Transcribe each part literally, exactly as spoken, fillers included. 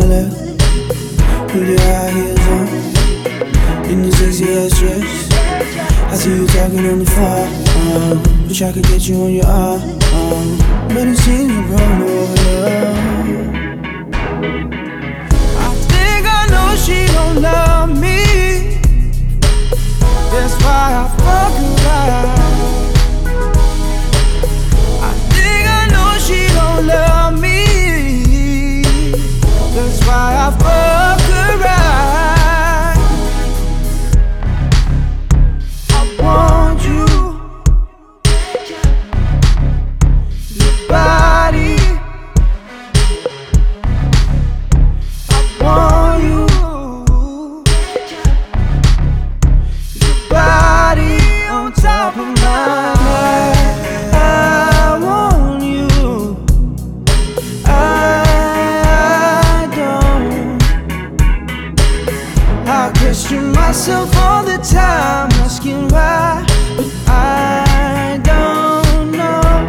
my lap, with your high heels on, in your sexy ass dress. I see you talking on the phone, um, wish I could get you on your arm, um, but it seems you're wrong over love. I think I know she don't love me, that's why I fuck around. I think I know she don't love me, that's why I fuck around. I want you, your body. I want you, your body on top of mine. I want you, I don't. I question myself all the time, asking why, but I don't know.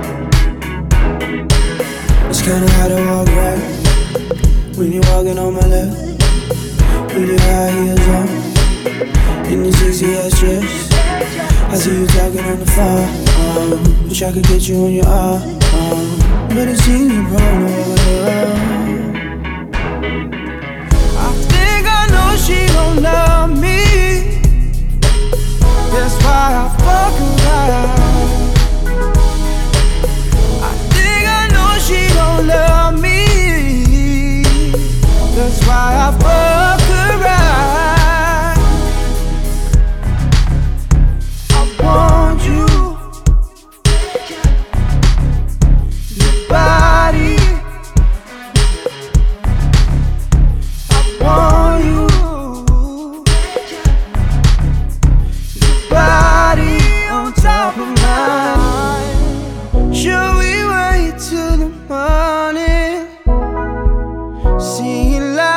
It's kinda hard to walk right when you're walking on my left, with your high heels on, in your sexy ass dress. I see you talking on the phone, um, wish I could get you on your arm, um, but it seems you're wrong over love. I think I know she don't love me, that's why I fuck around. I think I know she don't love me, that's why I fuck around. I want you, your body. I want you, your body on top of mine. Should we wait till the morning, seeing light?